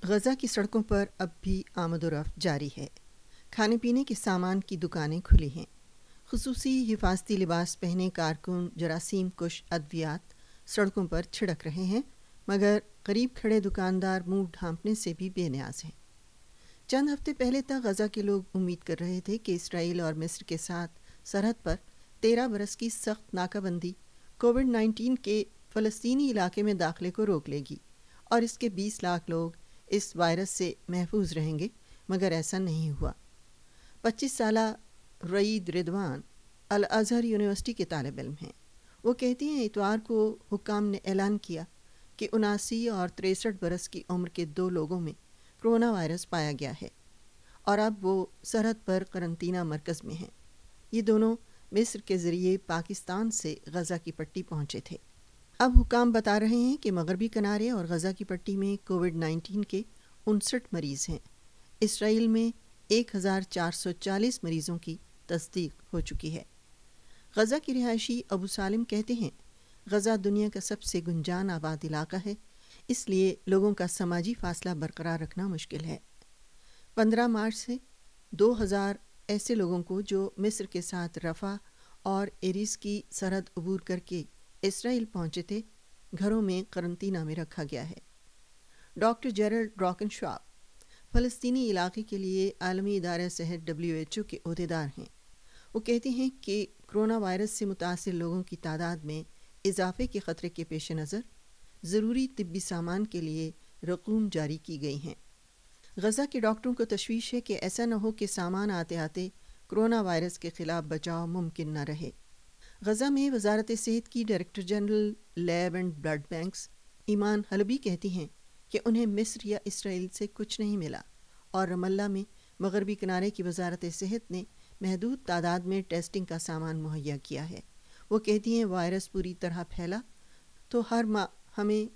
غزہ کی سڑکوں پر اب بھی آمد و رفت جاری ہے۔ کھانے پینے کے سامان کی دکانیں کھلی ہیں۔ خصوصی حفاظتی لباس پہنے کارکن جراثیم کش ادویات سڑکوں پر چھڑک رہے ہیں، مگر قریب کھڑے دکاندار منہ ڈھانپنے سے بھی بے نیاز ہیں۔ چند ہفتے پہلے تک غزہ کے لوگ امید کر رہے تھے کہ اسرائیل اور مصر کے ساتھ سرحد پر 13 برس کی سخت ناکہ بندی کووڈ-19 کے فلسطینی علاقے میں داخلے کو روک لے گی اور اس کے 20 لاکھ لوگ اس وائرس سے محفوظ رہیں گے، مگر ایسا نہیں ہوا۔ 25 سالہ رعید رضوان الازہر یونیورسٹی کے طالب علم ہیں۔ وہ کہتی ہیں اتوار کو حکام نے اعلان کیا کہ 79 اور 63 برس کی عمر کے 2 لوگوں میں کرونا وائرس پایا گیا ہے اور اب وہ سرحد پر قرنطینہ مرکز میں ہیں۔ یہ دونوں مصر کے ذریعے پاکستان سے غزہ کی پٹی پہنچے تھے۔ اب حکام بتا رہے ہیں کہ مغربی کنارے اور غزہ کی پٹی میں کووڈ-19 کے 59 مریض ہیں۔ اسرائیل میں 1440 مریضوں کی تصدیق ہو چکی ہے۔ غزہ کی رہائشی ابو سالم کہتے ہیں غزہ دنیا کا سب سے گنجان آباد علاقہ ہے، اس لیے لوگوں کا سماجی فاصلہ برقرار رکھنا مشکل ہے۔ 15 مارچ سے 2000 ایسے لوگوں کو جو مصر کے ساتھ رفح اور ایریس کی سرحد عبور کر کے اسرائیل پہنچے تھے، گھروں میں قرنطینہ میں رکھا گیا ہے۔ ڈاکٹر جیرلڈ ڈراکنشاپ فلسطینی علاقے کے لیے عالمی ادارہ صحت WHO کے عہدیدار ہیں۔ وہ کہتے ہیں کہ کرونا وائرس سے متاثر لوگوں کی تعداد میں اضافے کے خطرے کے پیش نظر ضروری طبی سامان کے لیے رقوم جاری کی گئی ہیں۔ غزہ کے ڈاکٹروں کو تشویش ہے کہ ایسا نہ ہو کہ سامان آتے آتے کرونا وائرس کے خلاف بچاؤ ممکن نہ رہے۔ غزہ میں وزارت صحت کی director general lab and blood banks Iman Halabi کہتی ہیں کہ انہیں مصر یا اسرائیل سے کچھ نہیں ملا اور رام اللہ میں مغربی کنارے کی وزارت صحت نے محدود تعداد میں ٹیسٹنگ کا سامان مہیا کیا ہے۔ وہ کہتی ہیں وائرس پوری طرح پھیلا تو ہر ماہ ہمیں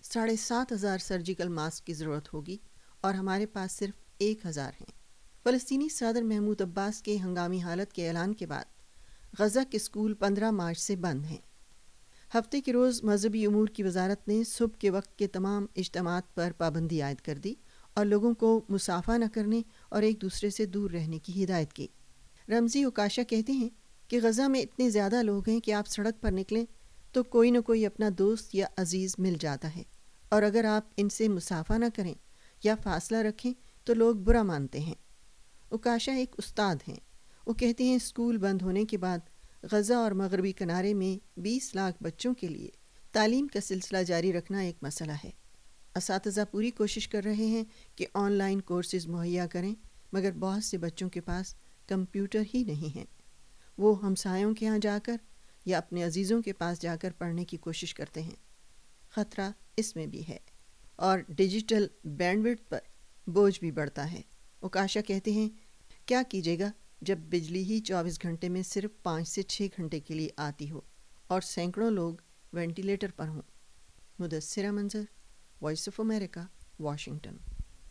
7500 سرجیکل ماسک کی ضرورت ہوگی اور ہمارے پاس صرف 1000 ہیں۔ فلسطینی صدر محمود عباس کے ہنگامی حالت کے اعلان کے بعد غزہ کے اسکول 15 مارچ سے بند ہیں۔ ہفتے کے روز مذہبی امور کی وزارت نے صبح کے وقت کے تمام اجتماعات پر پابندی عائد کر دی اور لوگوں کو مصافحہ نہ کرنے اور ایک دوسرے سے دور رہنے کی ہدایت کی۔ رمزی اوکاشا کہتے ہیں کہ غزہ میں اتنے زیادہ لوگ ہیں کہ آپ سڑک پر نکلیں تو کوئی نہ کوئی اپنا دوست یا عزیز مل جاتا ہے، اور اگر آپ ان سے مصافحہ نہ کریں یا فاصلہ رکھیں تو لوگ برا مانتے ہیں۔ اوکاشا ایک استاد ہیں۔ وہ کہتے ہیں اسکول بند ہونے کے بعد غزہ اور مغربی کنارے میں 20 لاکھ بچوں کے لیے تعلیم کا سلسلہ جاری رکھنا ایک مسئلہ ہے۔ اساتذہ پوری کوشش کر رہے ہیں کہ آن لائن کورسز مہیا کریں، مگر بہت سے بچوں کے پاس کمپیوٹر ہی نہیں ہیں۔ وہ ہمسایوں کے ہاں جا کر یا اپنے عزیزوں کے پاس جا کر پڑھنے کی کوشش کرتے ہیں۔ خطرہ اس میں بھی ہے اور ڈیجیٹل بینڈوڈتھ پر بوجھ بھی بڑھتا ہے۔ اوکاشا کہتے ہیں کیا کیجیے گا جب بجلی ہی 24 گھنٹے میں صرف 5 سے 6 گھنٹے کے لیے آتی ہو اور سینکڑوں لوگ وینٹیلیٹر پر ہوں۔ مدثرہ منظر، وائس آف امریکہ، واشنگٹن۔